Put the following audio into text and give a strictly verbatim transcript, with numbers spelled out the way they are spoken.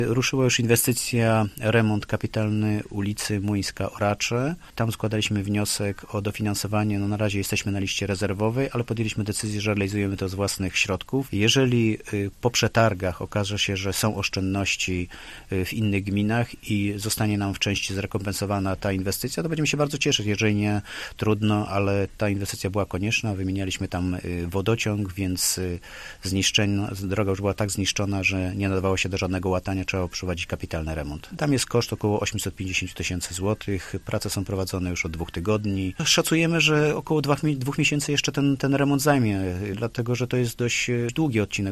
Ruszyła już inwestycja, remont kapitalny ulicy Młyńska-Oracze. Tam składaliśmy wniosek o dofinansowanie. No na razie jesteśmy na liście rezerwowej, ale podjęliśmy decyzję, że realizujemy to z własnych środków. Jeżeli po przetargach okaże się, że są oszczędności w innych gminach i zostanie nam w części zrekompensowana ta inwestycja, to będziemy się bardzo cieszyć. Jeżeli nie, trudno, ale ta inwestycja była konieczna. Wymienialiśmy tam wodociąg, więc zniszczenia, droga już była tak zniszczona, że nie nadawało się do żadnego łatania, trzeba przeprowadzić kapitalny remont. Tam jest koszt około osiemset pięćdziesiąt tysięcy złotych. Prace są prowadzone już od dwóch tygodni. Szacujemy, że około dwóch, dwóch miesięcy jeszcze ten, ten remont zajmie, dlatego że to jest dość długi odcinek